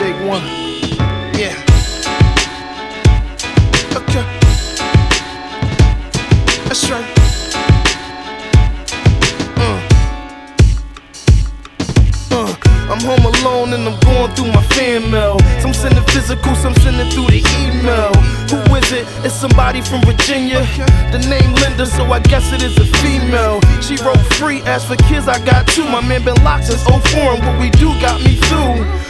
Shake one. Yeah. Okay. That's right. I'm home alone and I'm going through my fan mail. Some sending physical, some sending through the email. Who is it? It's somebody from Virginia. The name Linda, so I guess it is a female. She wrote free, as for kids I got two. My man been locked since 04 and what we do got me through.